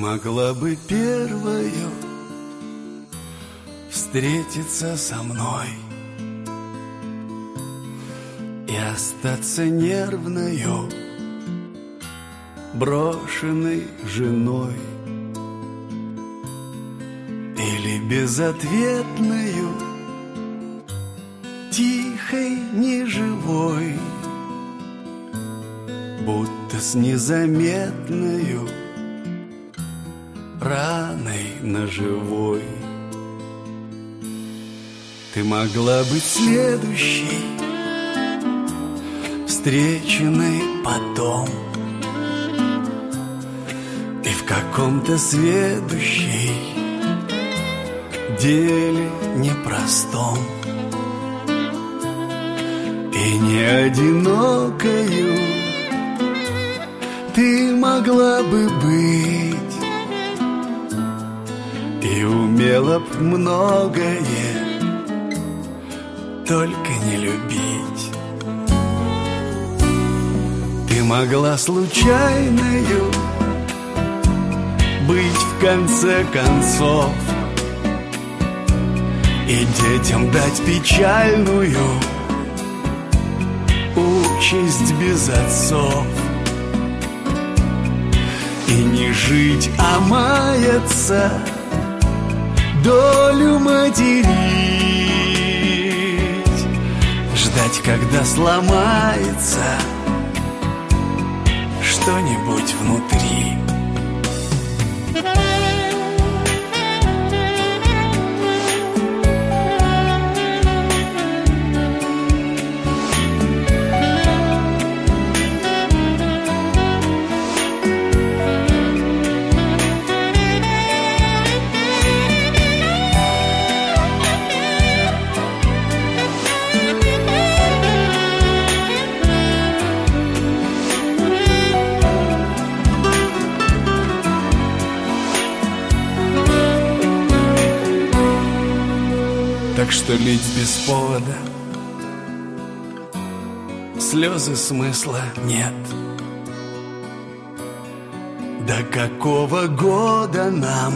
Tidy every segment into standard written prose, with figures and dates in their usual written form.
могла бы первою встретиться со мной и остаться нервною, брошенной женой, или безответною, тихой, неживой, будто с незаметною раной ножевой. Ты могла быть следующей, встреченной потом, и в каком-то следующей деле непростом, и не одинокою ты могла бы быть, и умела б многое, только не любить. Ты могла случайною быть в конце концов, и детям дать печальную участь без отцов, и не жить, а маяться, долю материть, ждать, когда сломается что-нибудь внутри. Так что лить без повода слезы смысла нет. До какого года нам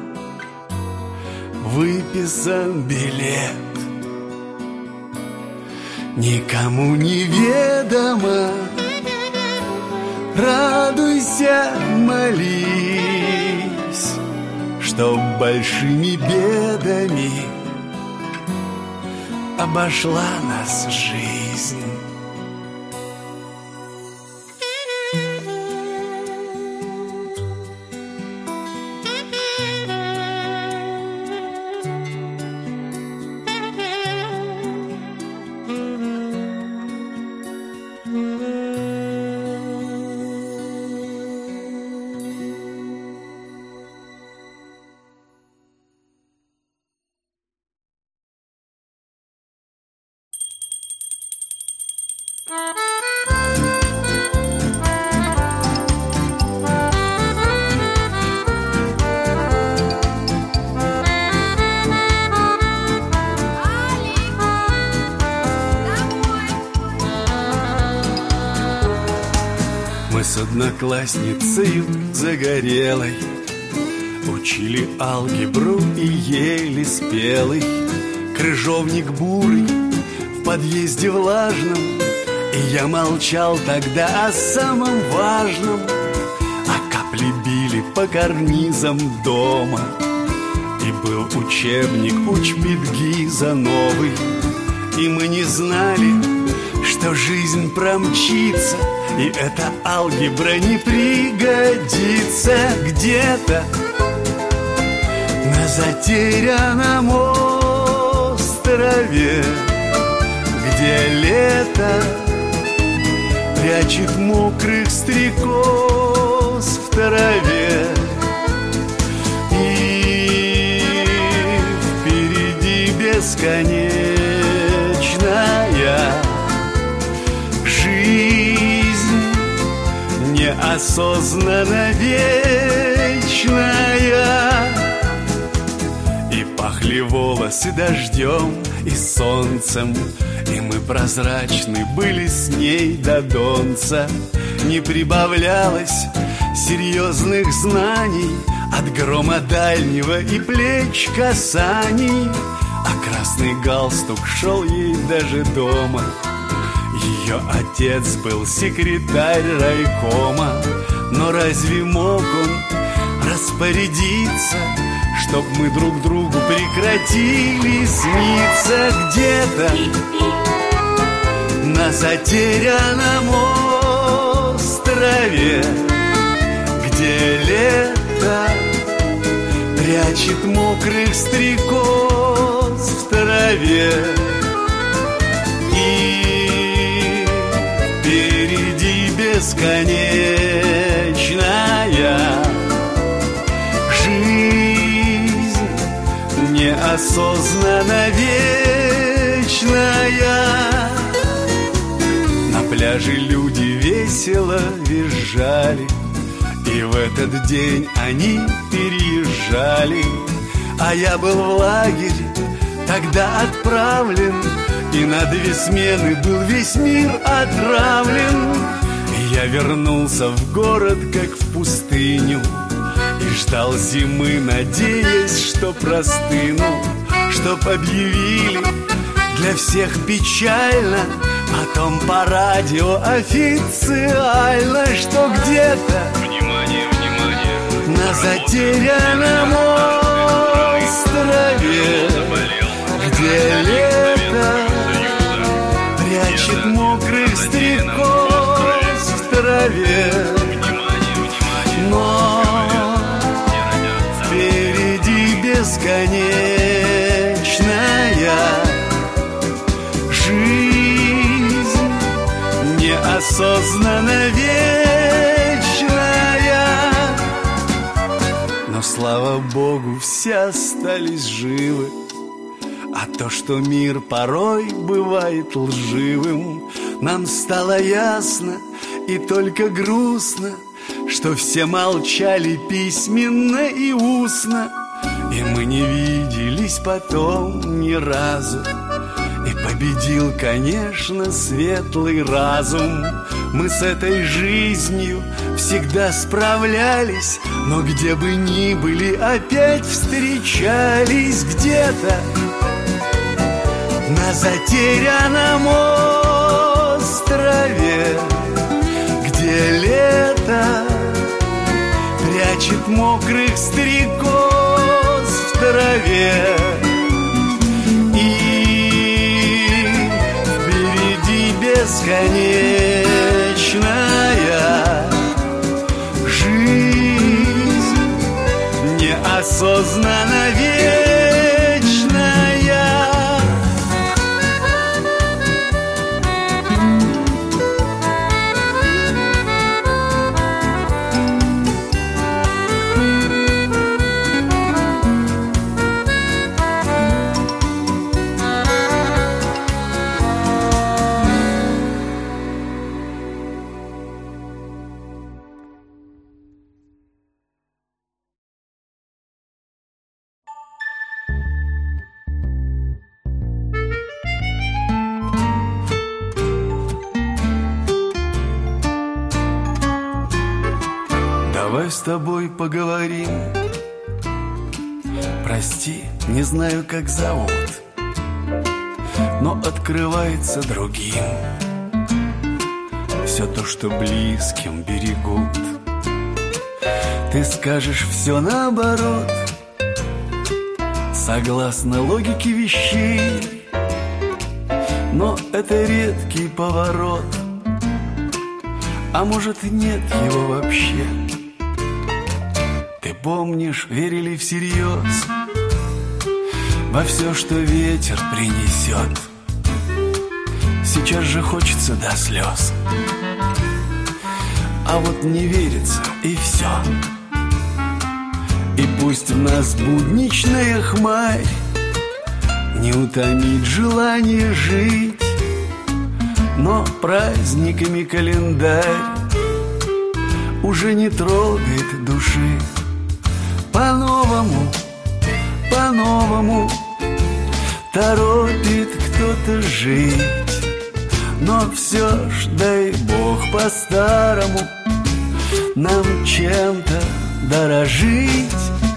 выписан билет? Никому неведомо, радуйся, молись, чтоб большими бедами обошла нас жизнь. С одноклассницей загорелой учили алгебру и ели спелый. Крыжовник бурый в подъезде влажном, и я молчал тогда о самом важном. А капли били по карнизам дома, и был учебник учбит-гиза новый. И мы не знали, что жизнь промчится, и эта алгебра не пригодится. Где-то на затерянном острове, где лето прячет мокрых стрекоз в траве, и впереди бесконечная жизнь, неосознанно вечная. И пахли волосы дождем и солнцем, и мы прозрачны были с ней до донца. Не прибавлялось серьезных знаний, от грома дальнего и плеч касаний, а красный галстук шел ей даже дома. Ее отец был секретарь райкома, но разве мог он распорядиться, чтоб мы друг другу прекратили сниться где-то на затерянном острове, где лето прячет мокрых стрекоз в траве. И впереди бесконечная жизнь, неосознанно вечная. На пляже люди весело визжали, и в этот день они переезжали. А я был в лагерь тогда отправлен, и на 2 смены был весь мир отравлен. И я вернулся в город, как в пустыню, и ждал зимы, надеясь, что простыну, чтоб объявили для всех печально, потом по радио официально, что где-то на затерянном острове, где лето прячет мокрых стрекоз в траве, но впереди бесконечная жизнь, неосознанно вечная. Но, слава Богу, все остались живы. А то, что мир порой бывает лживым, нам стало ясно и только грустно, что все молчали письменно и устно, и мы не виделись потом ни разу. И победил, конечно, светлый разум. Мы с этой жизнью всегда справлялись, но где бы ни были, опять встречались где-то на затерянном острове, где лето прячет мокрых стрекоз в траве. И впереди бесконечная жизнь, неосознанно вечная. Давай с тобой поговорим. Прости, не знаю, как зовут, но открывается другим все то, что близким берегут. Ты скажешь все наоборот, согласно логике вещей, но это редкий поворот, а может, нет его вообще. Ты помнишь, верили всерьез во все, что ветер принесет. Сейчас же хочется до слез, а вот не верится, и все. И пусть в нас будничная хмарь не утомит желание жить, но праздниками календарь уже не трогает души. По-новому, по-новому торопит кто-то жить, но все ж, дай Бог, по-старому нам чем-то дорожить.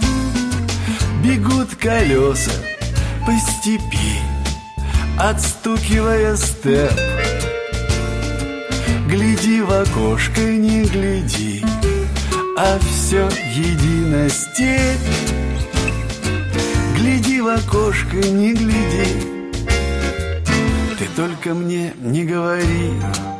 Бегут колеса по степи, отстукивая степ. Гляди в окошко, не гляди, а все едино степь. Гляди в окошко, не гляди, ты только мне не говори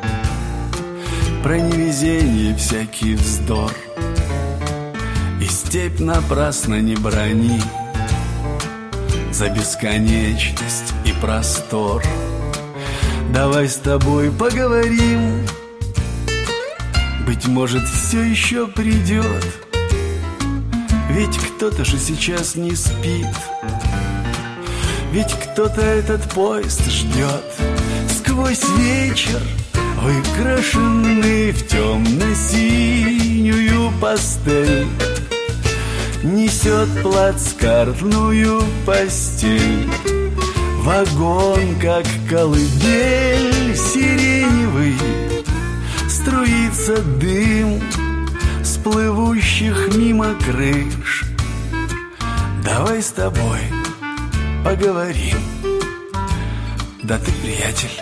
про невезение, всякий вздор. И степь напрасно не брони за бесконечность и простор. Давай с тобой поговорим, быть может, все еще придет. Ведь кто-то же сейчас не спит, ведь кто-то этот поезд ждет. Сквозь вечер, выкрашенный в темно-синюю пастель, несет плацкартную постель. Вагон, как колыбель сиреневый, струится дым с плывущих мимо крыш. Давай с тобой поговорим. Да ты, приятель,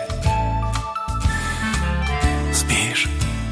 спишь?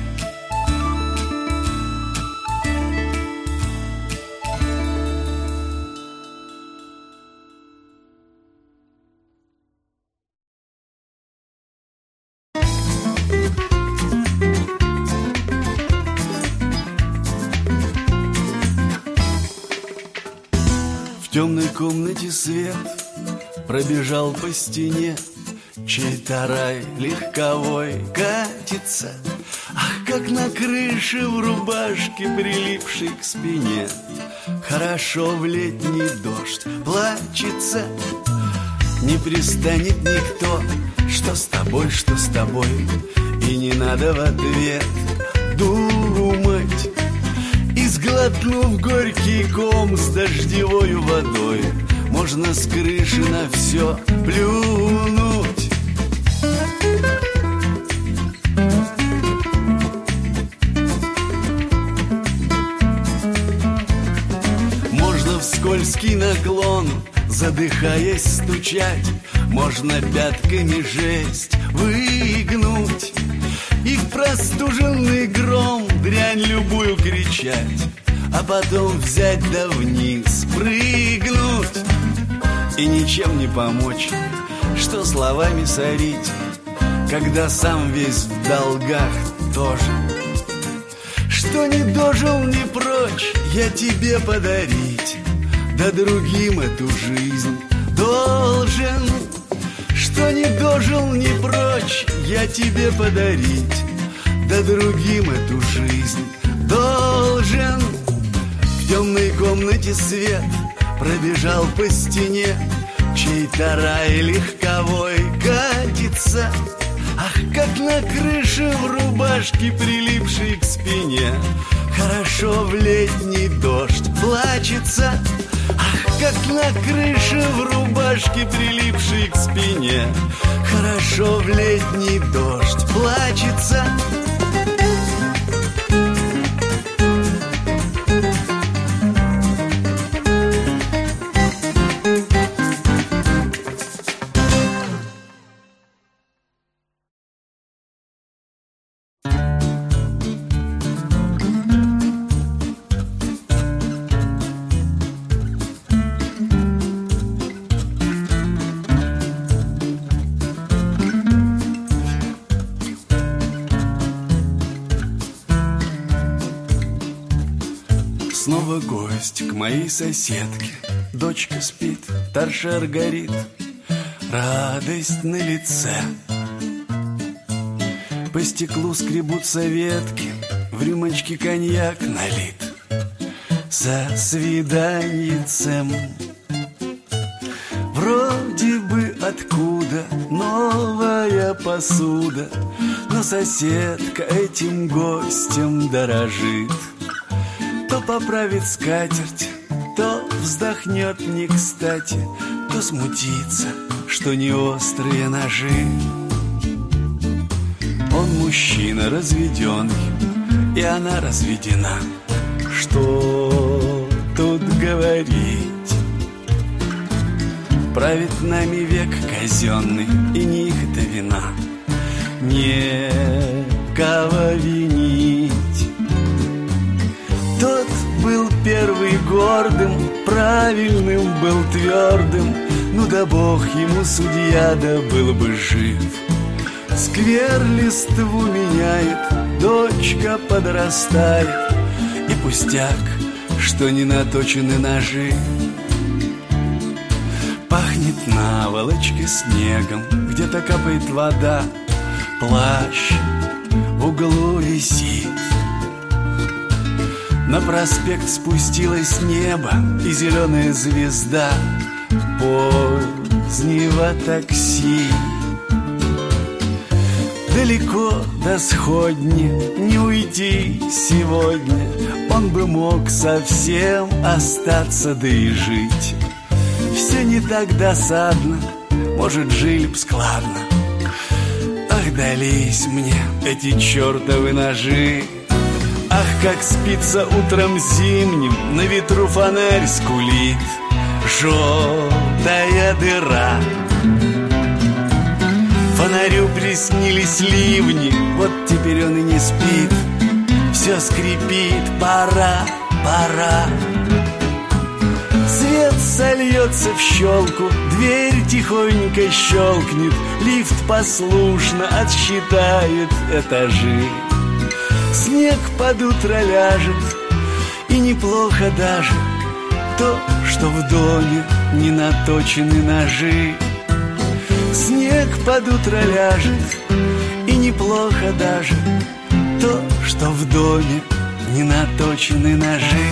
В темной комнате свет пробежал по стене, чей-то рай легковой катится. Ах, как на крыше в рубашке, прилипшей к спине, хорошо в летний дождь плачется. Не пристанет никто, что с тобой, что с тобой, и не надо в ответ думать. И сглотнув горький ком с дождевой водой, можно с крыши на все плюнуть. Можно в скользкий наклон, задыхаясь, стучать, можно пятками жесть выгнуть. И в простуженный гром дрянь любую кричать, а потом взять да вниз прыгнуть. И ничем не помочь, что словами сорить, когда сам весь в долгах тоже. Что не дожил, не прочь я тебе подарить, да другим эту жизнь должен. Что не дожил, не прочь я тебе подарить, да другим эту жизнь должен. В темной комнате свет пробежал по стене, чей-то рай легковой катится. Ах, как на крыше в рубашке, прилипшей к спине, хорошо в летний дождь плачется. Ах, как на крыше в рубашке, прилипшей к спине, хорошо в летний дождь плачется. Снова гость к моей соседке. Дочка спит, торшер горит, радость на лице. По стеклу скребутся ветки, в рюмочке коньяк налит. За свиданьицем. Вроде бы откуда новая посуда, но соседка этим гостем дорожит. То поправит скатерть, то вздохнет не кстати, то смутится, что не острые ножи. Он мужчина разведенный, и она разведена. что тут говорить. Правит нами век казенный, и не их-то вина, некого винить. Тот был первый гордым, правильным был твердым, ну да бог ему судья, да был бы жив. Сквер листву меняет, дочка подрастает, и пустяк, что не наточены ножи. Пахнет наволочкой снегом, где-то капает вода, плащ в углу висит. На проспект спустилось небо и зеленая звезда позднего такси. Далеко до сходни не уйти сегодня, он бы мог совсем остаться, да и жить. Все не так досадно, может, жили б складно. Ах, дались мне эти чертовы ножи. Ах, как спится утром зимним, на ветру фонарь скулит, желтая дыра. Фонарю приснились ливни, вот теперь он и не спит. Все скрипит, пора, пора. Свет сольется в щелку, дверь тихонько щелкнет, лифт послушно отсчитает этажи. Снег под утро ляжет, и неплохо даже то, что в доме не наточены ножи. Снег под утро ляжет, и неплохо даже то, что в доме не наточены ножи.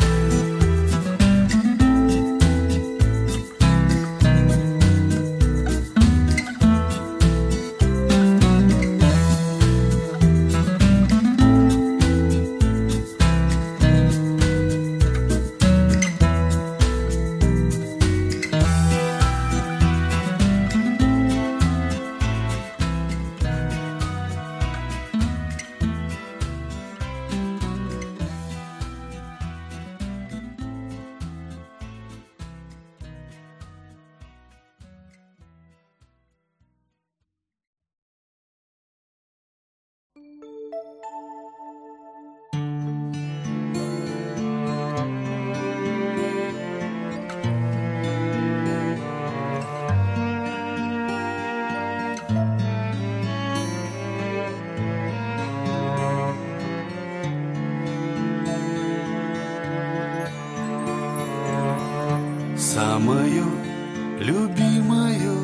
Самою любимою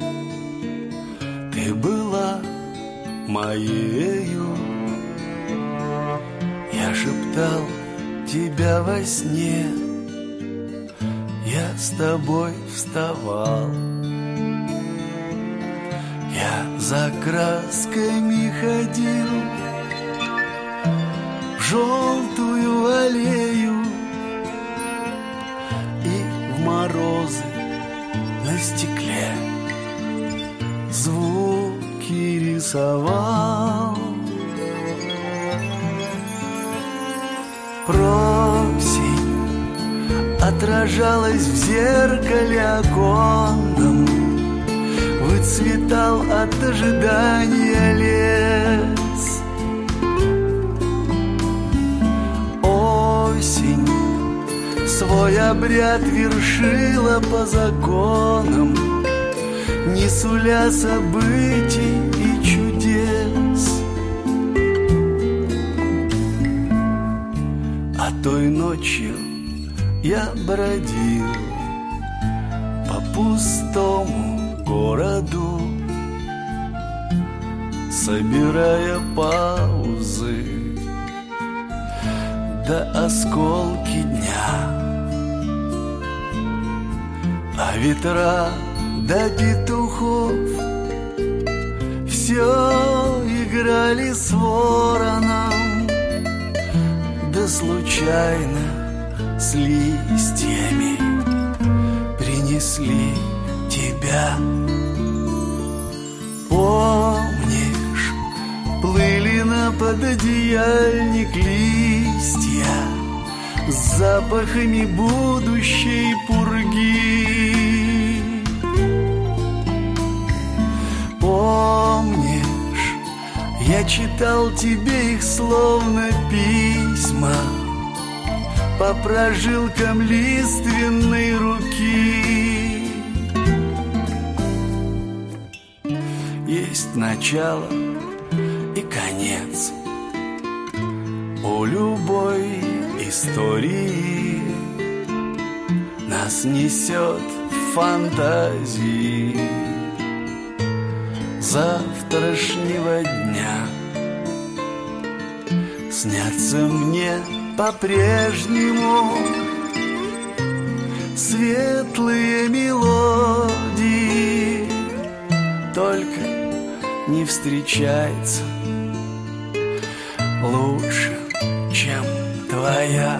ты была моею. Я шептал тебя во сне, я с тобой вставал. Я за красками ходил в желтую аллею, морозы на стекле звуки рисовал. Просень отражалась в зеркале оконном, выцветал от ожидания лес. Осень свой обряд вершила по законам, не суля событий и чудес. А той ночью я бродил по пустому городу, собирая паузы да осколки дня. А ветра до петухов все играли с вороном, да случайно с листьями принесли тебя. Помнишь, плыли на пододеяльник листья, с запахами будущей пурги. Помнишь, я читал тебе их словно письма по прожилкам лиственной руки. Есть начало и конец у любой истории. Нас несет в фантазии завтрашнего дня. Снятся мне по-прежнему светлые мелодии, только не встречается лучше, чем твоя.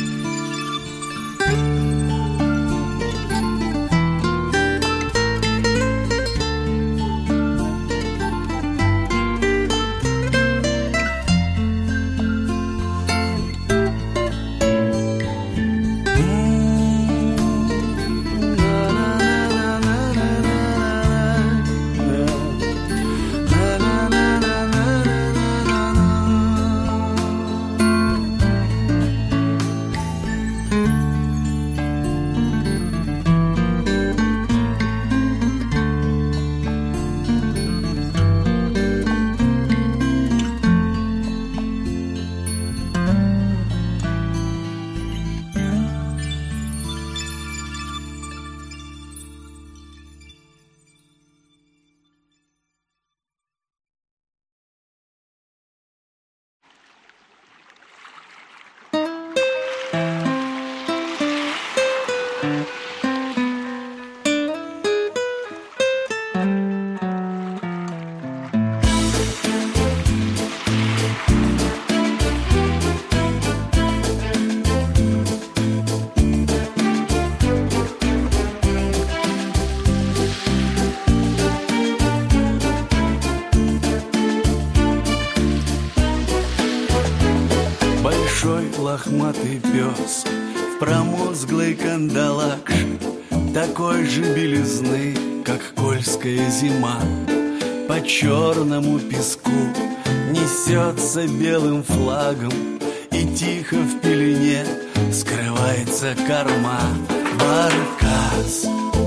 Лохматый пес в промозглой кандалакше, такой же белизны, как кольская зима, по черному песку несется белым флагом, и тихо в пелене скрывается корма. Баркас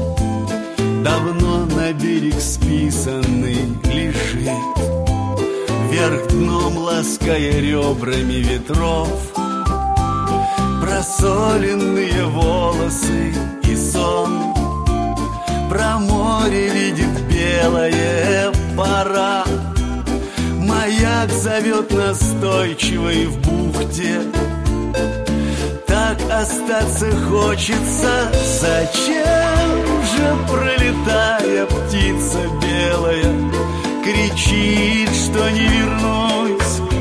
давно на берег списанный лежит, вверх дном лаская ребрами ветров просоленные волосы и сон. Про море видит белая пора, маяк зовет настойчивой в бухте. Так остаться хочется, зачем же, пролетая, птица белая кричит, что не вернусь.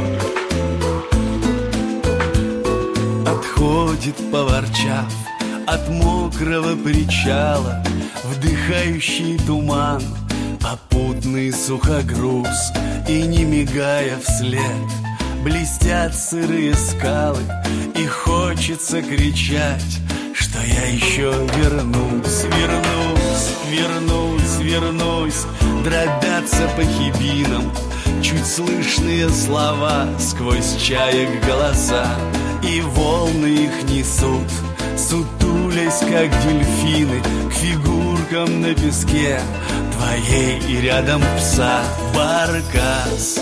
Отходит, поворчав, от мокрого причала, вдыхающий туман, попутный сухогруз, и не мигая вслед блестят сырые скалы, и хочется кричать, что я еще вернусь, вернусь, вернусь, вернусь. Дробятся по хибинам чуть слышные слова, сквозь чаек голоса, и волны их несут, сутулясь, как дельфины, к фигуркам на песке твоей и рядом пса. Баркас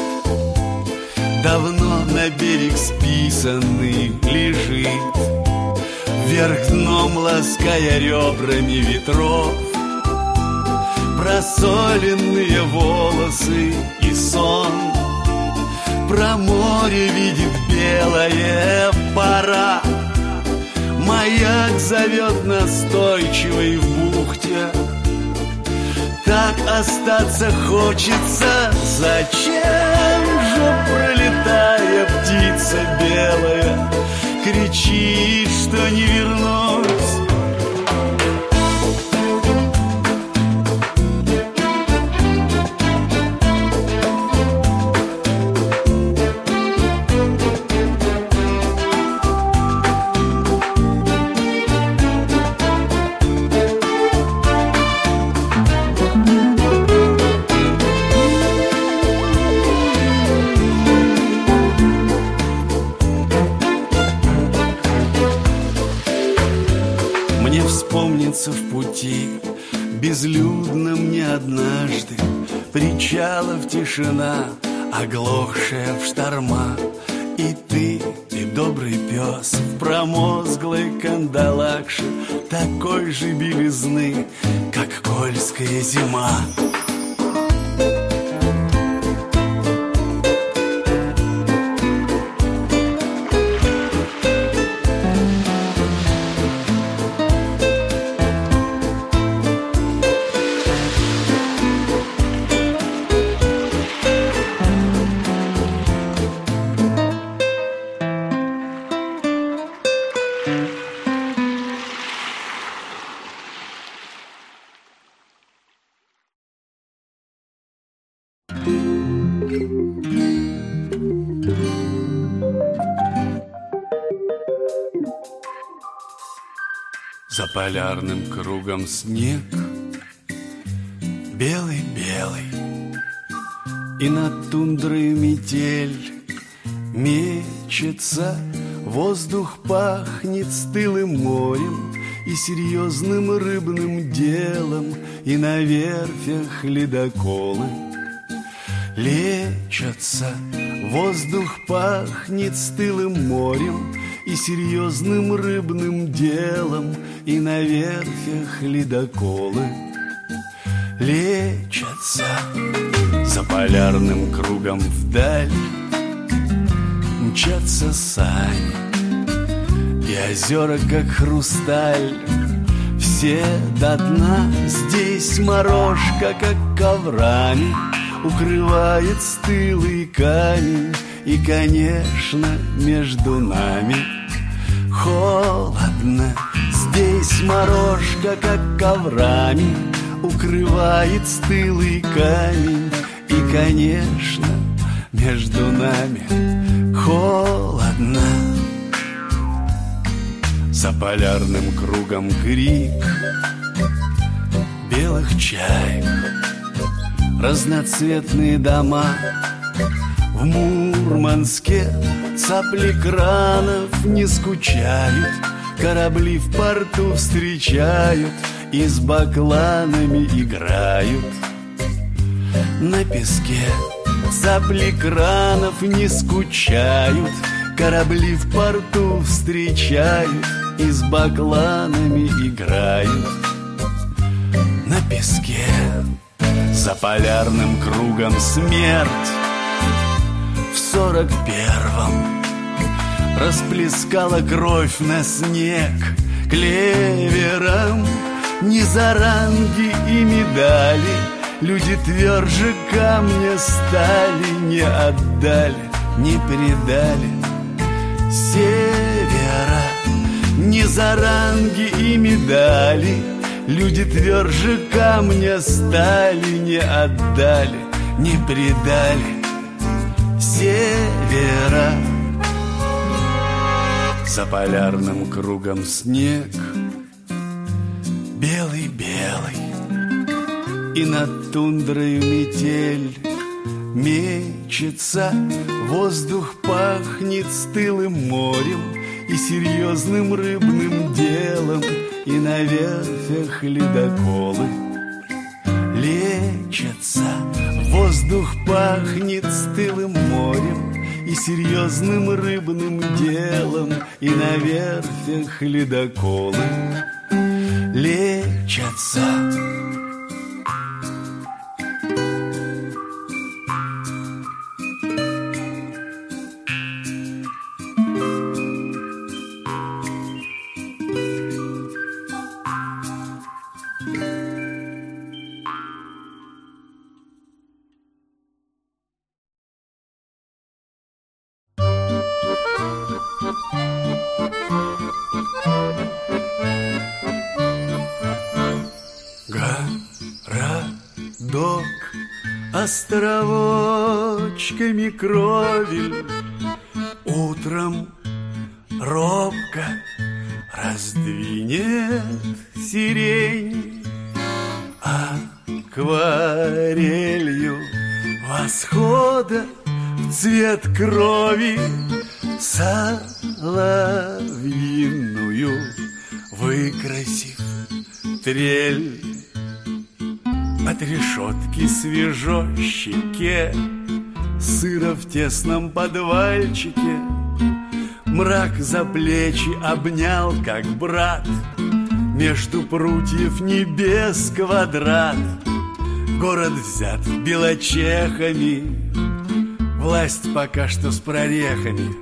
давно на берег списанный лежит, вверх дном лаская ребрами ветров просоленные волосы и сон. Про море видит белая пора, маяк зовет настойчивой в бухте. Так остаться хочется, зачем же, пролетая, птица белая кричит, что не вернусь. остался в пути безлюдном не однажды. Причалов тишина, оглохшая в шторма. И ты, и добрый пес в промозглой кандалакше такой же белизны, как кольская зима. За полярным кругом снег белый-белый, и над тундрой метель мечется. Воздух пахнет стылым морем и серьезным рыбным делом, и на верфях ледоколы лечатся. Воздух пахнет стылым морем и серьезным рыбным делом, и на верфях ледоколы лечатся. За полярным кругом вдаль мчатся сани, и озера, как хрусталь, все до дна. Здесь морожка, как коврами, укрывает стылый камень. И, конечно, между нами холодно. Здесь морожка, как коврами, укрывает стылый камень. И, конечно, между нами холодно. За полярным кругом крик белых чаек, разноцветные дома. В Мурманске цапли кранов не скучают, корабли в порту встречают и с бакланами играют. На песке цапли кранов не скучают, корабли в порту встречают и с бакланами играют. На песке за полярным кругом смерть в 41-м расплескала кровь на снег клевером. Ни за ранги и медали люди тверже камня стали, не отдали, не предали севера. Ни за ранги и медали люди тверже камня стали, не отдали, не предали севера. За полярным кругом снег белый-белый, и над тундрою метель мечется. Воздух пахнет стылым морем и серьезным рыбным делом, и на верфях ледоколы лечатся. Воздух пахнет стылым морем и серьезным рыбным делом, и на верфях ледоколы лечатся. Городок островочками кровель утром робко раздвинет сирень, акварелью восхода в цвет крови соловьиную выкрасив трель. От решетки свежо щеке, сыро в тесном подвальчике. Мрак за плечи обнял, как брат, между прутьев небес квадрат. Город взят белочехами, власть пока что с прорехами.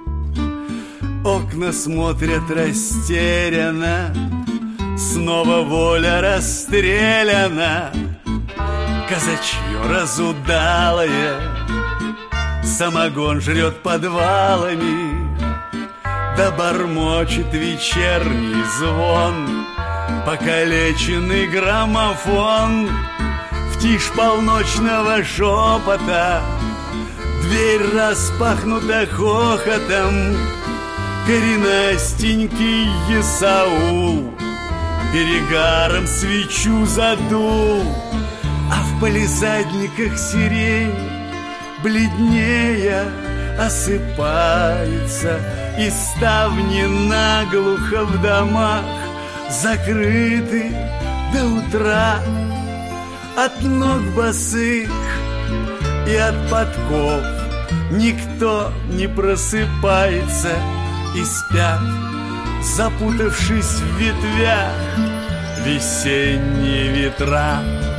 Окна смотрят растерянно, снова воля расстреляна. Казачье разудалое самогон жрет подвалами, да бормочет вечерний звон покалеченный граммофон. В тишь полночного шепота дверь распахнута хохотом. Коренастенький Исаул перегаром свечу задул, а в палисадниках сирень бледнее осыпается, и ставни наглухо в домах закрыты до утра. От ног босых и от подков никто не просыпается, и спят, запутавшись в ветвях, весенние ветра.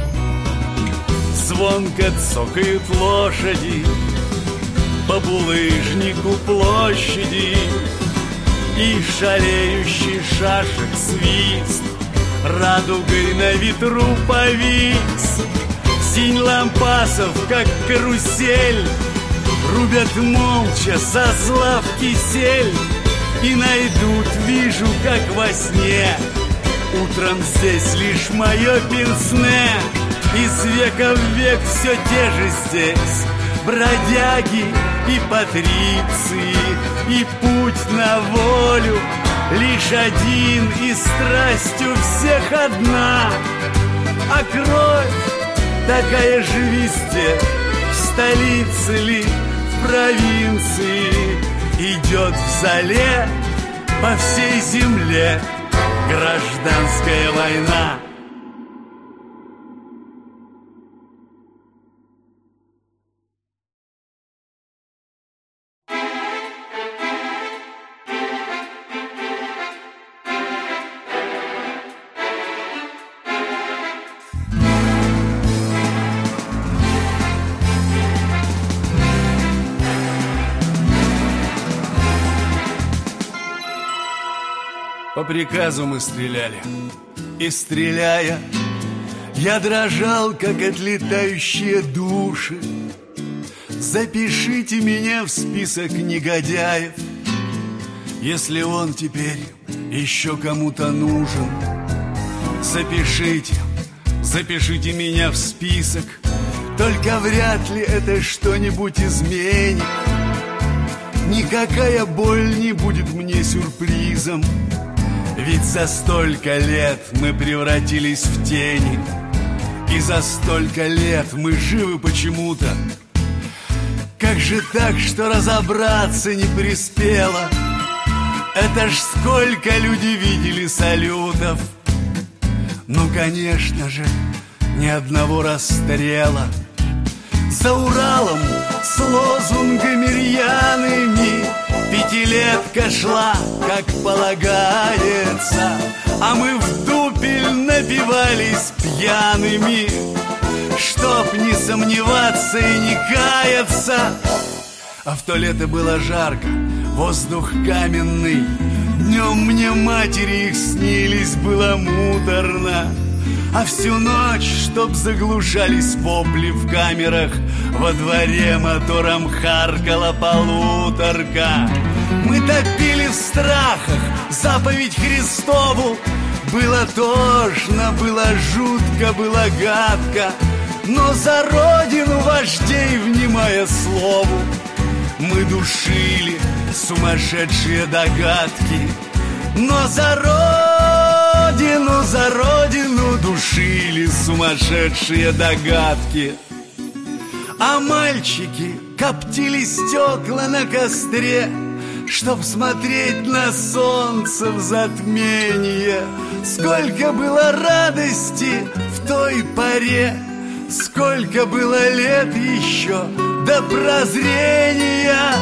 Звонко цокают лошади по булыжнику площади, и шалеющий шашек свист радугой на ветру повис. Синь лампасов, как карусель, рубят молча со зла в кисель. И найдут, вижу, как во сне, утром здесь лишь мое пенсне. Из века в век все те же здесь бродяги и патриции, и путь на волю лишь один, и страсть у всех одна. А кровь такая же везде, в столице ли, в провинции, идет в зале по всей земле гражданская война. По приказу мы стреляли, и стреляя, я дрожал, как отлетающие души. Запишите меня в список негодяев, если он теперь еще кому-то нужен. Запишите, запишите меня в список, только вряд ли это что-нибудь изменит. Никакая боль не будет мне сюрпризом, ведь за столько лет мы превратились в тени, и за столько лет мы живы почему-то. Как же так, что разобраться не приспело? Это ж сколько люди видели салютов. Ну, конечно же, ни одного расстрела. За Уралом с лозунгами рьяными пятилетка шла, как полагается, а мы в дупель напивались пьяными, чтоб не сомневаться и не каяться. А в то лето было жарко, воздух каменный, днем мне матери их снились, было муторно. А всю ночь, чтоб заглушались вопли в камерах, во дворе мотором харкала полуторка. Мы топили в страхах заповедь Христову. Было тошно, было жутко, было гадко, но за родину вождей, внимая слову, мы душили сумасшедшие догадки. Но за родину душили сумасшедшие догадки. А мальчики коптили стекла на костре, чтоб смотреть на солнце в затмение. Сколько было радости в той поре, сколько было лет еще до прозрения.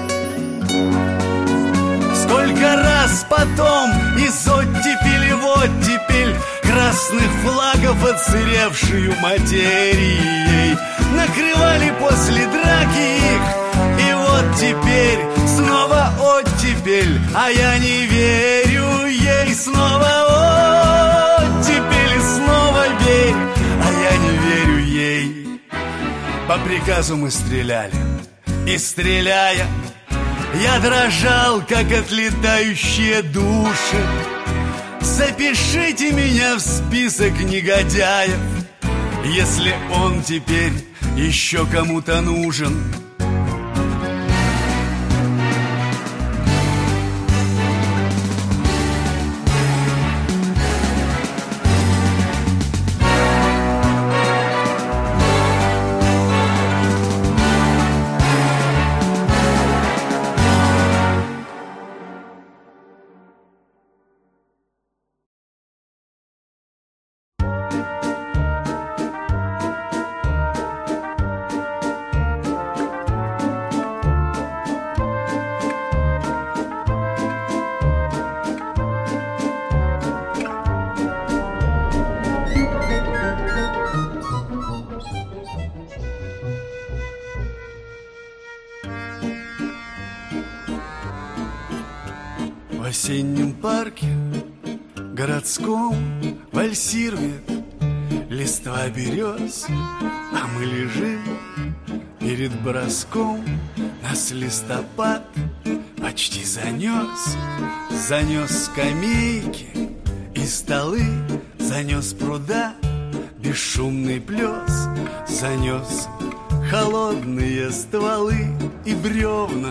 Сколько раз потом из оттепели в оттепель красных флагов, отсыревшую материей, накрывали после драки их. И вот теперь снова оттепель, а я не верю ей. Снова оттепель, снова верь, а я не верю ей. По приказу мы стреляли, и стреляя, я дрожал, как отлетающие души. Запишите меня в список негодяев, если он теперь еще кому-то нужен. В осеннем парке городском вальсирует листва берез, а мы лежим перед броском. Нас листопад почти занес, занес скамейки и столы, занес пруда бесшумный плес, занес холодные стволы и бревна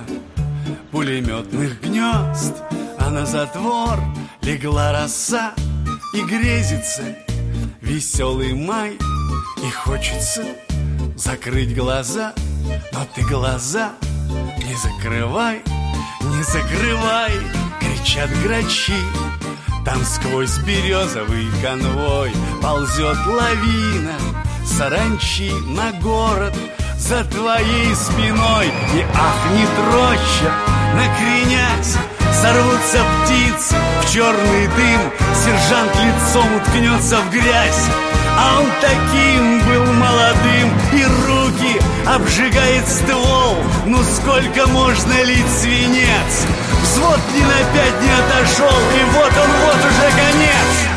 пулеметных гнезд. А на затвор легла роса и грезится веселый май. И хочется закрыть глаза, но ты глаза не закрывай, не закрывай, кричат грачи. Там сквозь березовый конвой ползет лавина саранчи на город за твоей спиной. И ахнет роща, накренясь, сорвутся птицы в черный дым. Сержант лицом уткнется в грязь, а он таким был молодым. И руки обжигает ствол, ну сколько можно лить свинец? Взвод ни на 5 не отошел, и вот он, вот уже конец.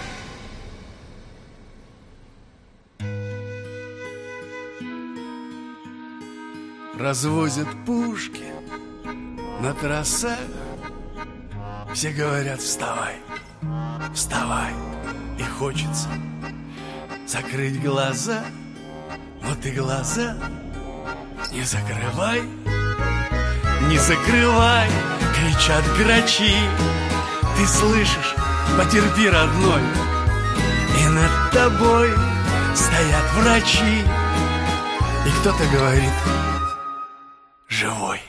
Развозят пушки на трассах, все говорят: вставай, вставай. И хочется закрыть глаза, но ты глаза не закрывай, не закрывай, кричат грачи. Ты слышишь? Потерпи, родной. И над тобой стоят врачи, и кто-то говорит: живой.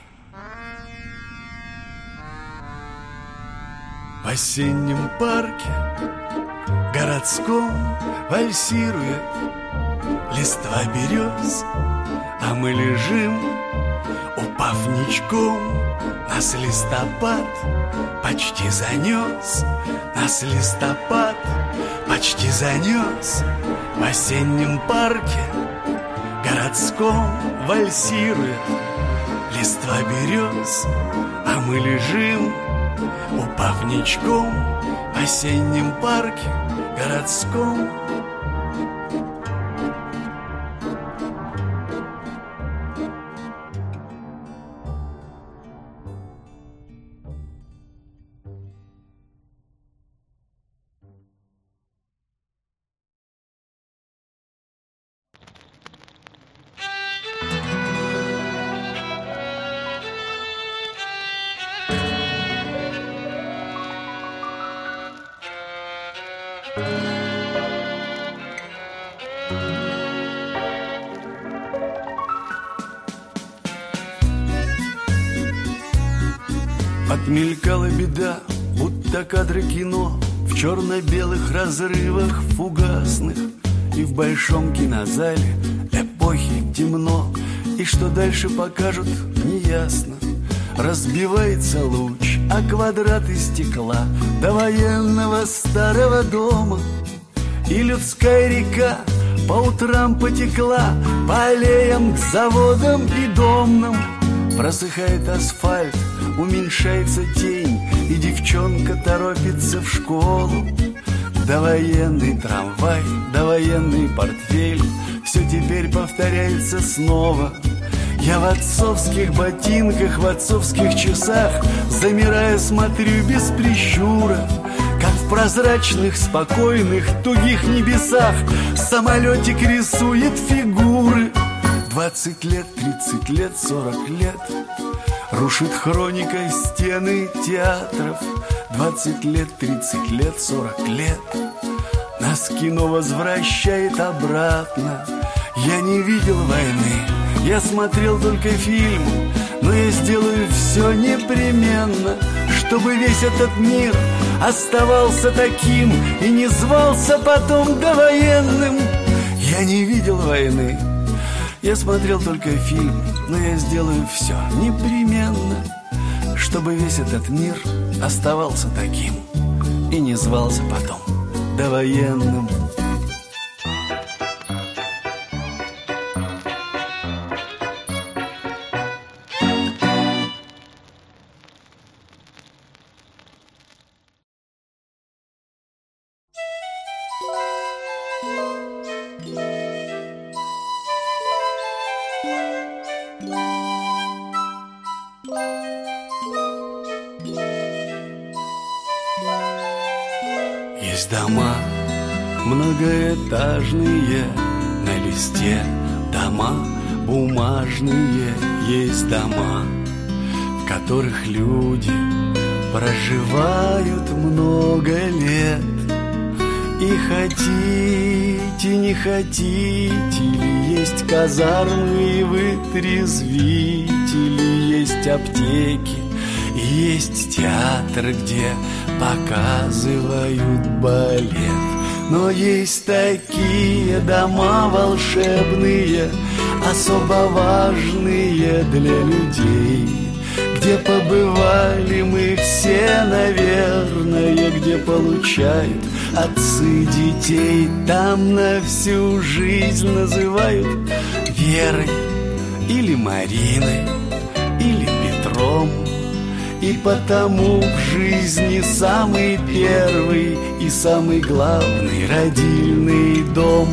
В осеннем парке городском вальсирует листва берез, а мы лежим, упав ничком. Нас листопад почти занес, нас листопад почти занес. В осеннем парке городском вальсирует листва берез, а мы лежим, упав ничком. В осеннем парке городском. Отмелькала беда, будто кадры кино, в черно-белых разрывах фугасных. И в большом кинозале эпохи темно, и что дальше покажут, неясно. Разбивается луч о квадраты стекла до военного старого дома, и людская река по утрам потекла по аллеям к заводам и домам. Просыхает асфальт, уменьшается тень, и девчонка торопится в школу. Довоенный трамвай, довоенный портфель, все теперь повторяется снова. Я в отцовских ботинках, в отцовских часах, замирая, смотрю без прищура, как в прозрачных, спокойных, тугих небесах самолетик рисует фигуры. 20 лет, 30 лет, 40 лет рушит хроника стены театров. 20 лет, 30 лет, 40 лет нас кино возвращает обратно. Я не видел войны, я смотрел только фильм, но я сделаю все непременно, чтобы весь этот мир оставался таким и не звался потом довоенным. Я не видел войны, я смотрел только фильм, но я сделаю все непременно, чтобы весь этот мир оставался таким и не звался потом довоенным. Есть дома многоэтажные, на листе дома бумажные. Есть дома, в которых люди проживают много лет. И хотите, не хотите ли, есть казармы и вытрезвители, есть аптеки, есть театр, где показывают балет. Но есть такие дома волшебные, особо важные для людей, где побывали мы все, наверное, где получают отцы детей. Там на всю жизнь называют Верой или Мариной или Петром. И потому в жизни самый первый и самый главный родильный дом.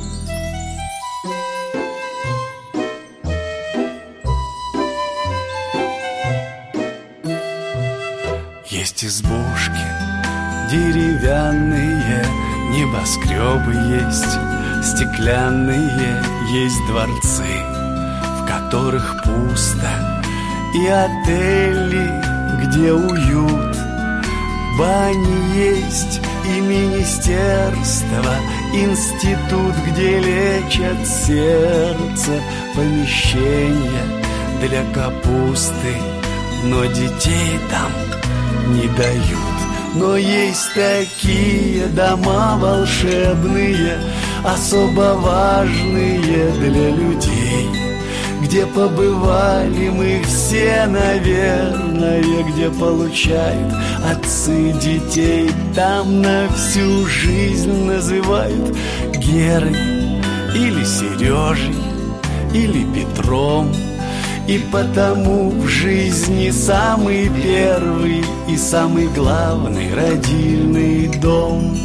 Есть избушки деревянные, небоскребы есть стеклянные, есть дворцы, в которых пусто, и отели, где уют. Бани есть и министерство, институт, где лечат сердце, помещения для капусты, но детей там не дают. Но есть такие дома волшебные, особо важные для людей, где побывали мы все, наверное, где получают отцы детей. Там на всю жизнь называют Герой или Сережей или Петром. И потому в жизни самый первый и самый главный родильный дом.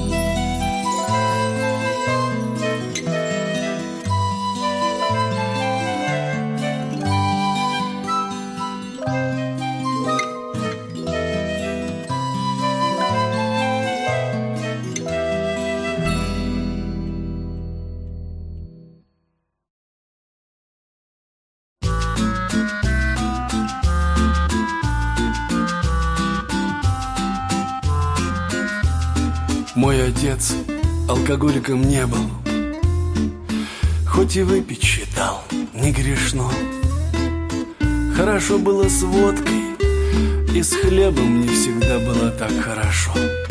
Мой отец алкоголиком не был, хоть и выпить считал не грешно. Хорошо было с водкой И с хлебом не всегда было так хорошо.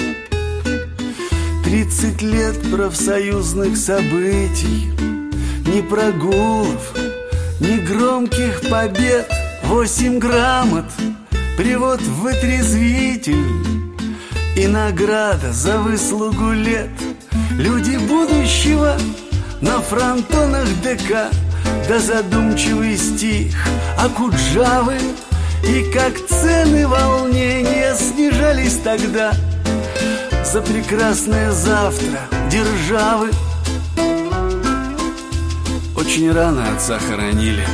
30 лет профсоюзных событий, ни прогулов, ни громких побед, 8 грамот, привод в вытрезвитель и награда за выслугу лет. Люди будущего на фронтонах ДК, да задумчивый стих Акуджавы. И как цены волнения снижались тогда за прекрасное завтра державы. Очень рано отца хоронили.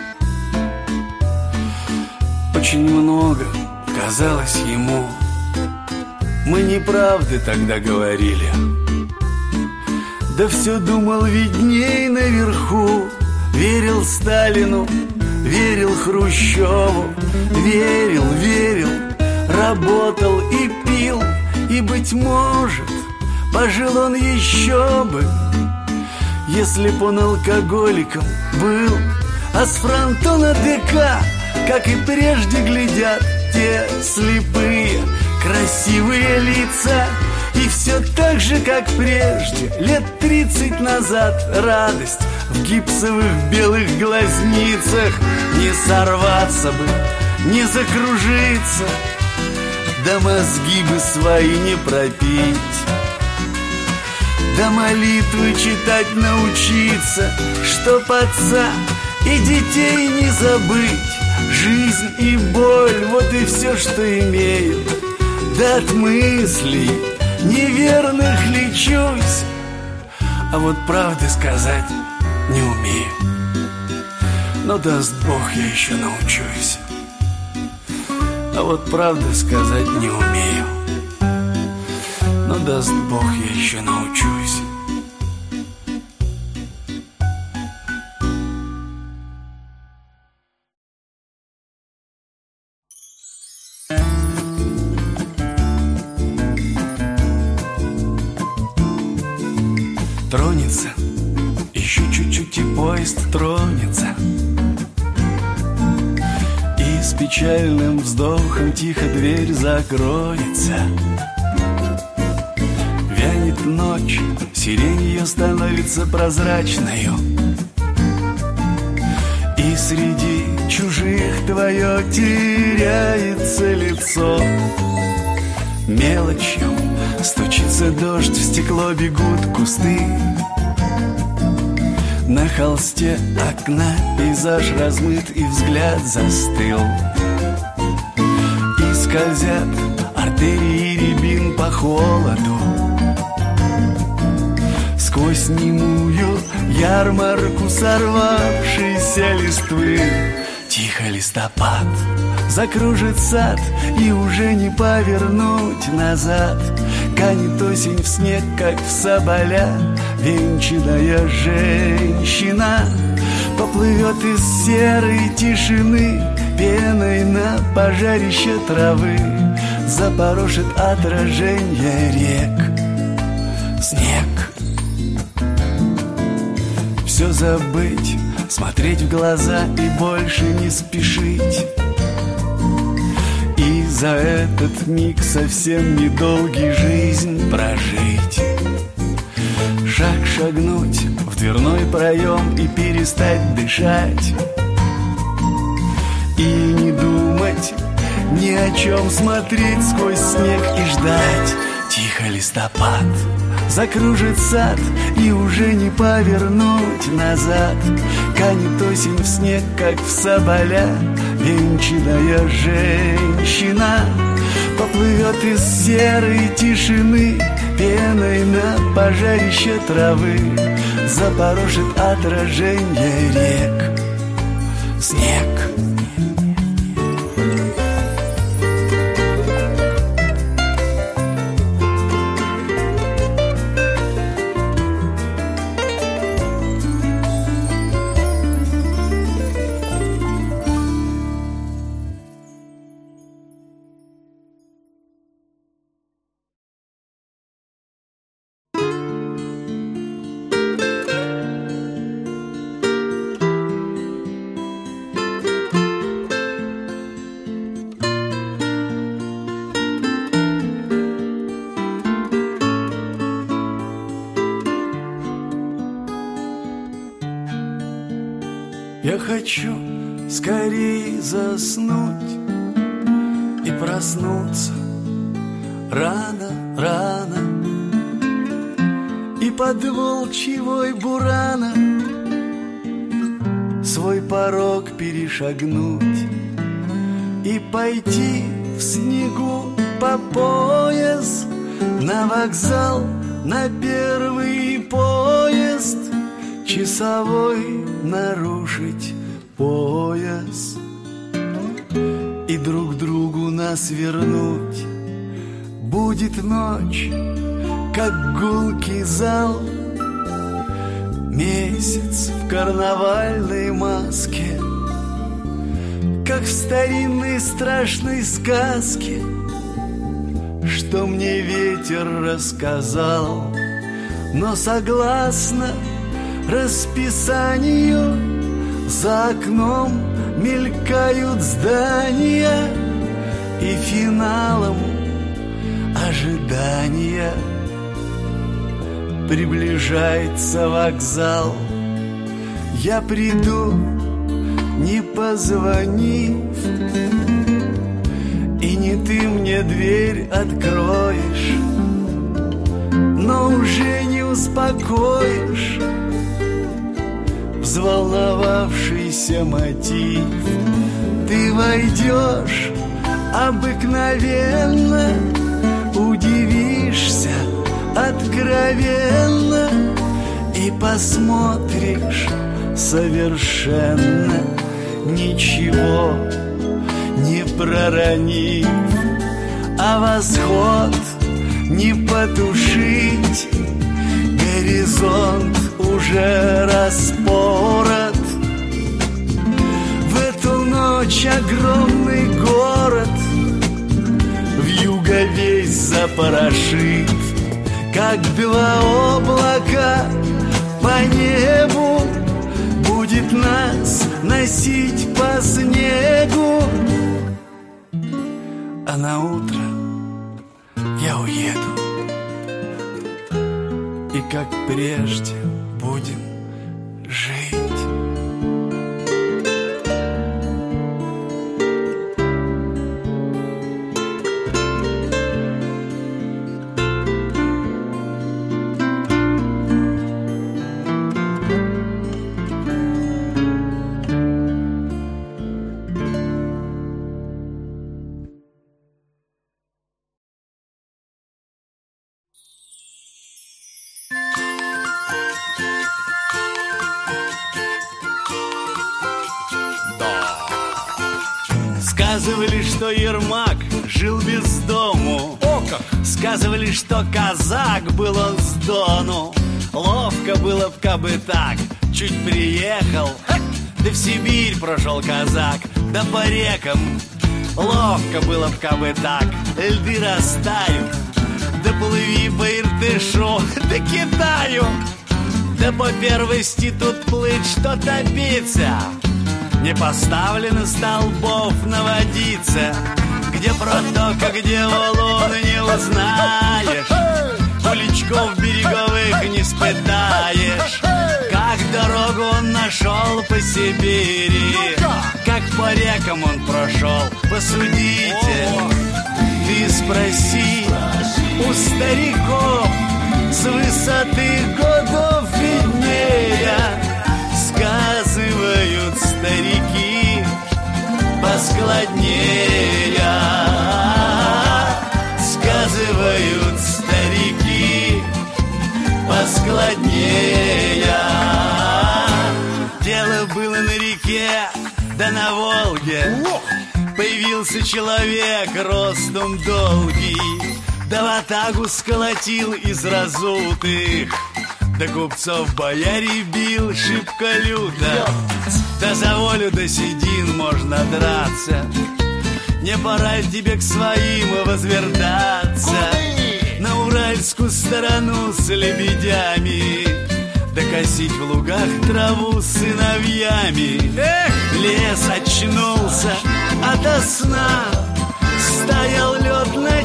Очень много казалось ему. Мы неправды тогда говорили. Да все думал видней наверху. Верил Сталину, верил Хрущеву, верил, работал и пил. И, быть может, пожил он еще бы, если б он алкоголиком был. А с фронтона ДК, как и прежде, глядят те слепые, красивые лица. И все так же, как прежде, лет 30 назад, радость в гипсовых белых глазницах. Не сорваться бы, не закружиться, да мозги бы свои не пропить, да молитвы читать научиться, чтоб отца и детей не забыть. Жизнь и боль, вот и все, что имею. Да от мыслей неверных лечусь, а вот правды сказать не умею. Но даст Бог, я еще научусь. А вот правды сказать не умею. Но даст Бог, я еще научусь. Тронется, еще чуть-чуть и поезд тронется. И с печальным вздохом тихо дверь закроется. Вянет ночь, сирень ее становится прозрачною. И среди чужих твое теряется лицо. Мелочью стучится дождь, в стекло бегут кусты. На холсте окна пейзаж размыт и взгляд застыл. И скользят артерии рябин по холоду. Сквозь немую ярмарку сорвавшейся листвы. Тихо листопад закружит сад, и уже не повернуть назад. Канет осень в снег, как в соболя. Венчанная женщина поплывет из серой тишины пеной на пожарище травы. Запорошит отражение рек снег. Все забыть, смотреть в глаза и больше не спешить. И за этот миг совсем недолгий жизнь прожить. Шаг шагнуть в дверной проем и перестать дышать. И не думать ни о чем, смотреть сквозь снег и ждать. Тихо листопад закружит сад, и уже не повернуть назад. Канет осень в снег, как в соболя. Венчанная женщина поплывет из серой тишины пеной на пожарище травы. Запорошит отражение рек снег. хочу скорей заснуть и проснуться рано-рано, и под волчий вой бурана свой порог перешагнуть и пойти в снегу по пояс на вокзал, на первый поезд, часовой нарушить пояс и друг другу нас вернуть. Будет ночь, как гулкий зал, месяц в карнавальной маске, как в старинной страшной сказке, что мне ветер рассказал. Но согласно расписанию за окном мелькают здания, и финалом ожидания приближается вокзал. Я приду, не позвонив, и не ты мне дверь откроешь, но уже не успокоишь взволновавшийся мотив. Ты войдешь обыкновенно, удивишься откровенно и посмотришь совершенно ничего не проронив, а восход не потушить, горизонт уже распорот. В эту ночь огромный город вьюга весь запорошит, как два облака по небу будет нас носить по снегу. А на утро я уеду, и как прежде будем жить. Сказывали, что Ермак жил без дому. О как! Сказывали, что казак был он с Дону. Ловко было б, кабы так, чуть приехал, да в Сибирь прошел казак, да по рекам. Ловко было б, кабы так, льды растают, да плыви по Иртышу, да Китаю. Да по первости тут плыть, что топиться, не поставлено столбов наводиться. Где протока, где валун, не узнаешь, куличков береговых не спытаешь. Как дорогу он нашел по Сибири, как по рекам он прошел, посудите. Ты спроси у стариков, с высоты годов виднее. Сказывают старики поскладнее, сказывают старики поскладнее. Дело было на реке, да на Волге. Появился человек ростом долгий, да ватагу сколотил из разутых, да купцов бояре бил шибко люто. Да за волю до седин можно драться, не пора тебе к своим возвертаться. На уральскую сторону с лебедями, да косить в лугах траву с сыновьями. Лес очнулся ото сна, стоял лед на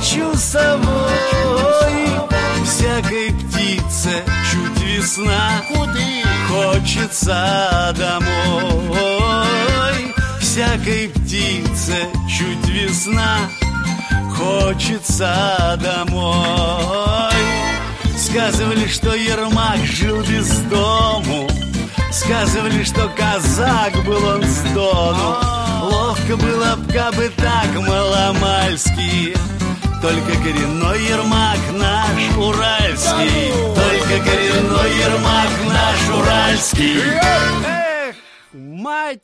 Чусовой. Всякой птице чуть весна, хочется домой. Всякой птице чуть весна, хочется домой. Сказывали, что Ермак жил без дому, сказывали, что казак был он с Дону. Ловко было б, кабы так маломальски, только коренной Ермак наш уральский, только коренной Ермак наш уральский. Эх, мать!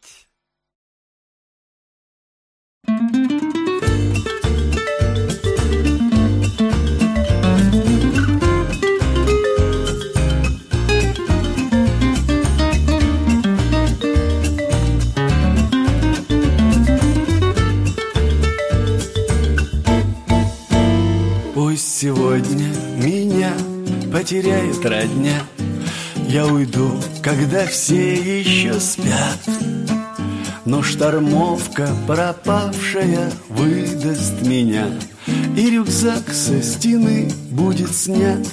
Пусть сегодня меня потеряет родня, я уйду, когда все еще спят. Но штормовка пропавшая выдаст меня, и рюкзак со стены будет снят.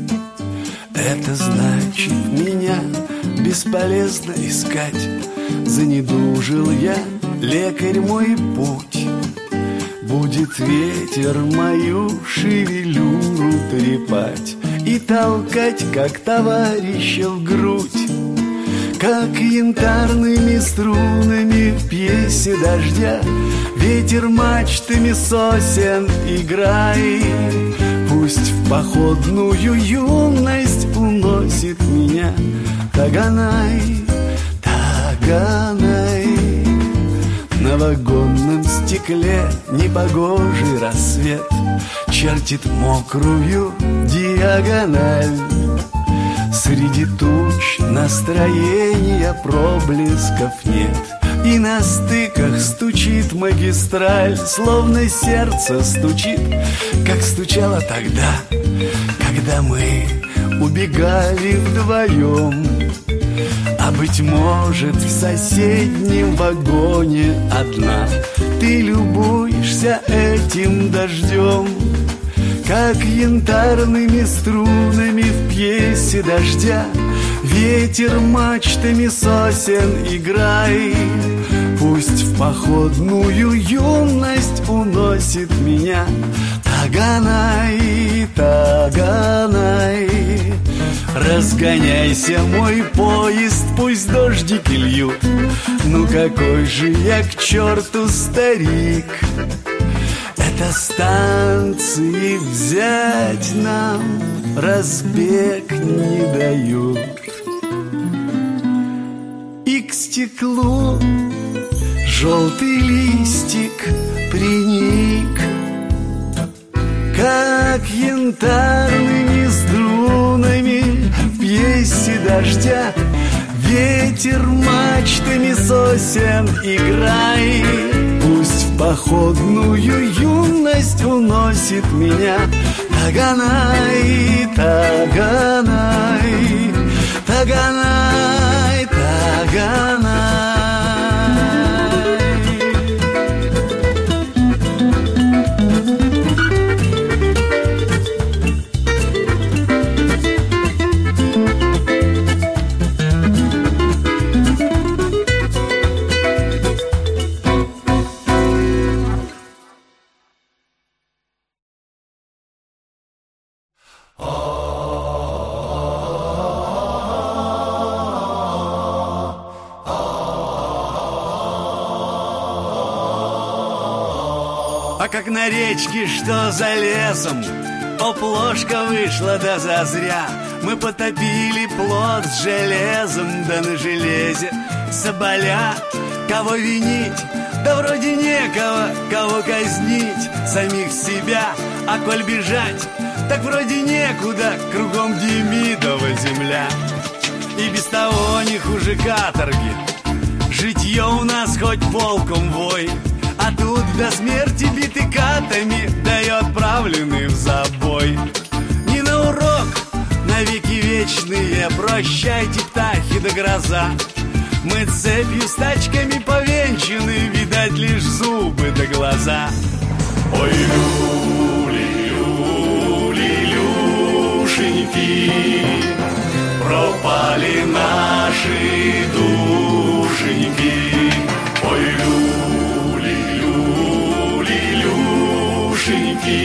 Это значит, меня бесполезно искать. Занедужил я, лекарь мой путь. Будет ветер мою шевелюру трепать и толкать, как товарища в грудь. Как янтарными струнами в пьесе дождя ветер мачтами сосен играй. Пусть в походную юность уносит меня Таганай, Таганай. На вагонном стекле непогожий рассвет чертит мокрую диагональ. Среди туч настроения проблесков нет, и на стыках стучит магистраль, словно сердце стучит, как стучало тогда, когда мы убегали вдвоем. А быть может, в соседнем вагоне одна ты любуешься этим дождем. Как янтарными струнами в пьесе дождя ветер мачтами сосен играй. Пусть в походную юность уносит меня Таганай, Таганай. Разгоняйся, мой поезд, пусть дождики льют. Ну какой же я к черту старик, это станции взять нам разбег не дают. И к стеклу желтый листик приник, как янтарными струнами в пьесе дождя ветер мачтами сосен играй. Пусть в походную юность уносит меня Таганай, Таганай, Таганай, Таганай. А как на речке, что за лесом, оплошка вышла да зазря. Мы потопили плот с железом, да на железе соболя. Кого винить? Да вроде некого, кого казнить, самих себя. А коль бежать, так вроде некуда, кругом Демидова земля. И без того не хуже каторги, житье у нас хоть волком вой. А тут до смерти биты катами, да и отправлены в забой. Не на урок, навеки вечные, прощайте, птахи да гроза. Мы цепью с тачками повенчаны, видать лишь зубы да глаза. Ой, люли, люли, люшеньки, пропали наши наши душеньки. Ой, люли, люли, люшеньки,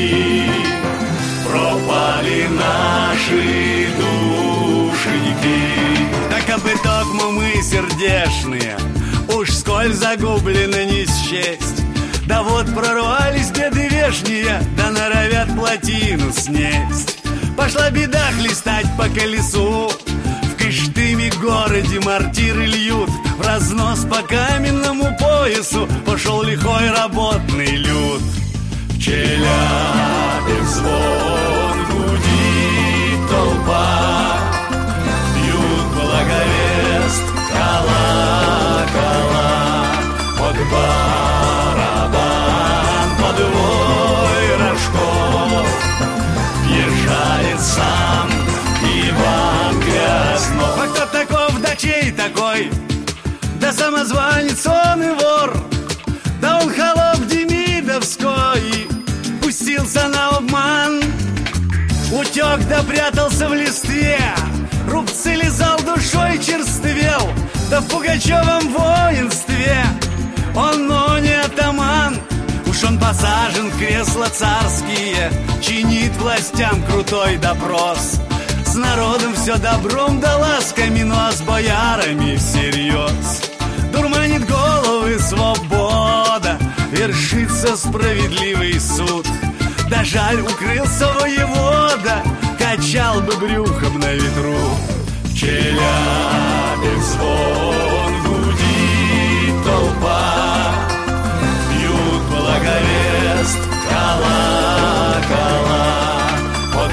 пропали наши душеньки. Так об итог мы сердешные, уж сколь загублены не счесть. Да вот прорвались беды вешние, да норовят плотину снесть. Пошла беда хлестать по колесу, в Кыштыме городе мортиры льют, в разнос по каменному поясу пошел лихой работный люд. В Челябинск звон гудит толпа, бьют благовест колокола, под барабан подвой рожков въезжает сам Иван Краснов. А кто таков, да чей такой? Да самозванец он и вор, да он холоп демидовской, пустился на обман, утек да прятался в листве, рубцы лизал душой черствел, да в Пугачевом воинстве он, но не атаман. Уж он посажен в кресла царские, чинит властям крутой допрос. С народом все добром да ласками, но с боярами всерьез. Дурманит головы свобода, вершится справедливый суд. Да жаль, укрылся воевода, качал бы брюхом на ветру. В Челябинск звон гудит толпа, бьют благовест колокола, под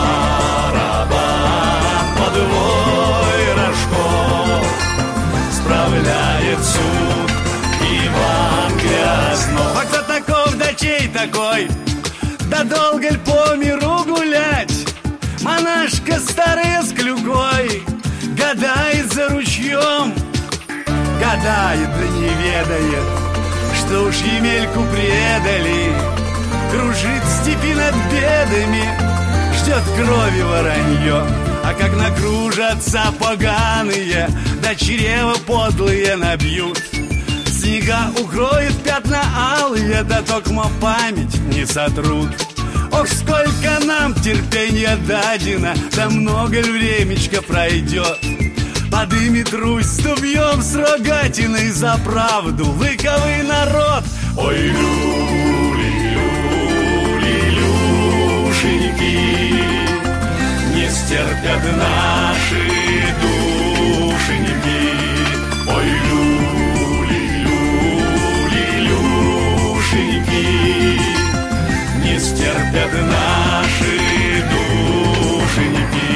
барабан подвой рожков справляет суд Иван Краснов. А кто таков, да чей такой? Да долго ль по миру гулять? Монашка старая с клюкой гадает за ручьем, гадает да не ведает, что уж Емельку предали. Кружит в степи над бедами, ждет крови воронье. А как накружатся поганые, да чрева подлые набьют, снега укроют пятна алые, да токмо память не сотрут. Ох, сколько нам терпенья дадено, да много ль времечко пройдет. Подымет Русь стубьем с рогатиной за правду лыковый народ. Ой, люли, люли, люшеньки, не стерпят наши душеньки. Ой, люли, люли, люшеньки, не стерпят наши душеньки.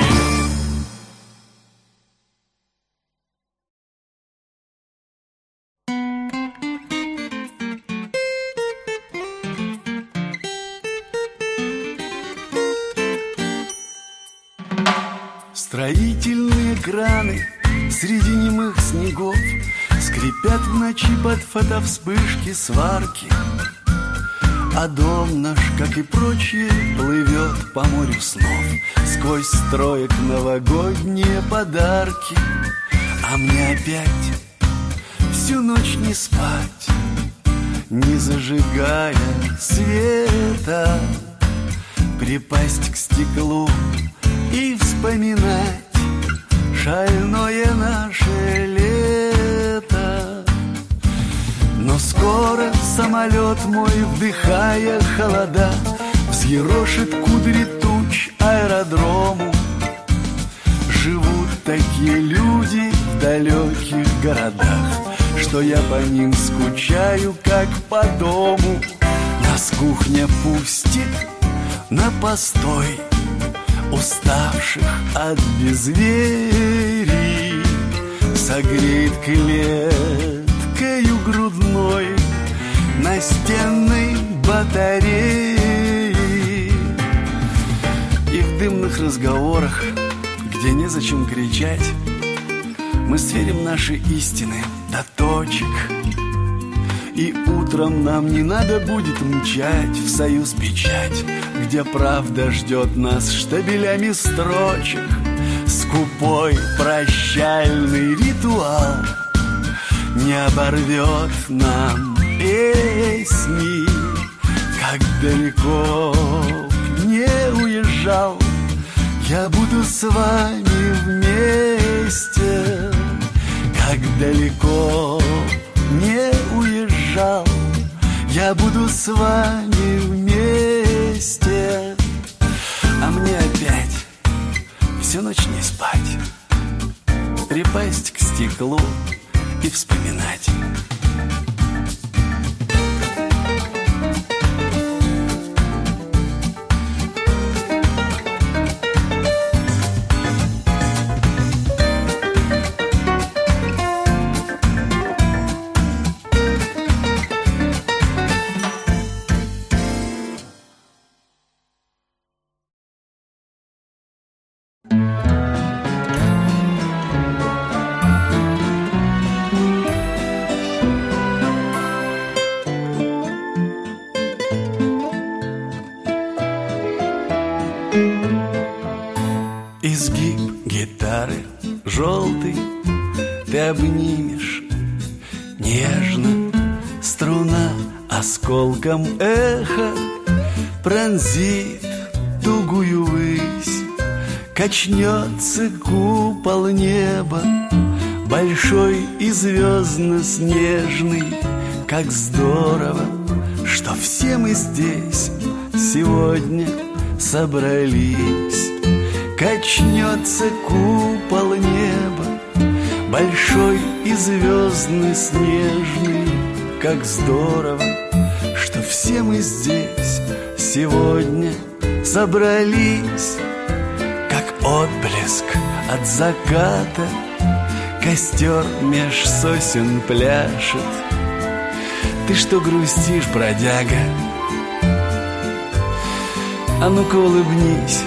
Строительные краны среди немых снегов скрипят в ночи под фотовспышки сварки. А дом наш, как и прочие, плывет по морю снов сквозь строек новогодние подарки. А мне опять всю ночь не спать, не зажигая света, припасть к стеклу и вспоминать шальное наше лето. Но скоро самолет мой, вдыхая холода, взъерошит кудри туч аэродрому. Живут такие люди в далеких городах, что я по ним скучаю, как по дому. Нас кухня пустит на постой уставших от безверий, согреет клеткою грудной настенной батареи. И в дымных разговорах, где незачем кричать, мы сверим наши истины до точек. И утром нам не надо будет мчать в Союз Печать, где правда ждет нас штабелями строчек. скупой прощальный ритуал не оборвет нам песни. Как далеко не уезжал, я буду с вами вместе. Как далеко не уезжал, я буду с вами вместе. А мне опять всю ночь не спать, припасть к стеклу и вспоминать. Изгиб гитары желтый ты обнимешь нежно, струна осколком эха пронзит тугую высь. Качнется купол неба, большой и звездно-снежный. Как здорово, что все мы здесь сегодня собрались. Качнется купол неба, большой и звездно-снежный. Как здорово, что все мы здесь сегодня собрались. Как отблеск от заката костер меж сосен пляшет. Ты что грустишь, бродяга? А ну-ка улыбнись.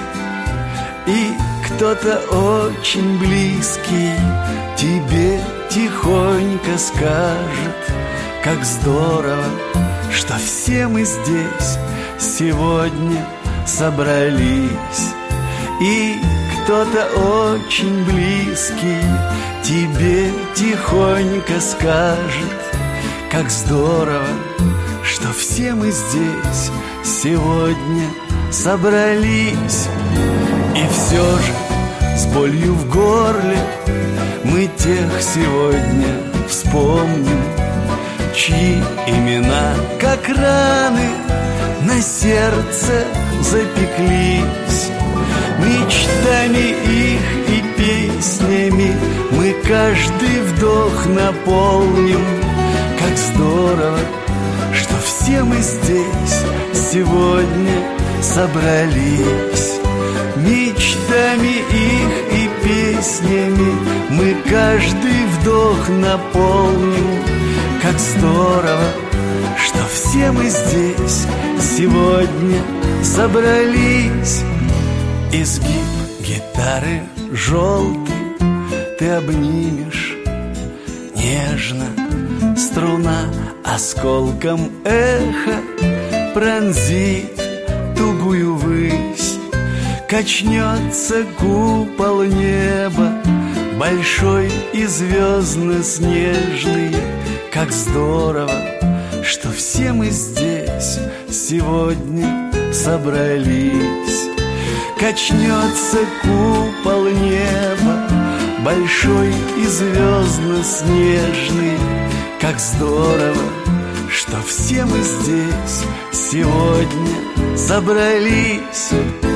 И кто-то очень близкий тебе тихонько скажет: как здорово, что все мы здесь сегодня собрались. И кто-то очень близкий тебе тихонько скажет: как здорово, что все мы здесь сегодня собрались. И все же с болью в горле мы тех сегодня вспомним, чьи имена, как раны, на сердце запеклись. Мечтами их и песнями мы каждый вдох наполним. Как здорово, что все мы здесь сегодня собрались. Мечтами их и песнями мы каждый вдох наполним. Как здорово, что все мы здесь сегодня собрались. Изгиб гитары желтый ты обнимешь нежно, струна осколком эха пронзит тугую высь. Качнется купол неба, большой и звездно-снежный. Как здорово, что все мы здесь сегодня собрались. Качнется купол неба, большой и звездно-снежный. Как здорово, что все мы здесь сегодня собрались.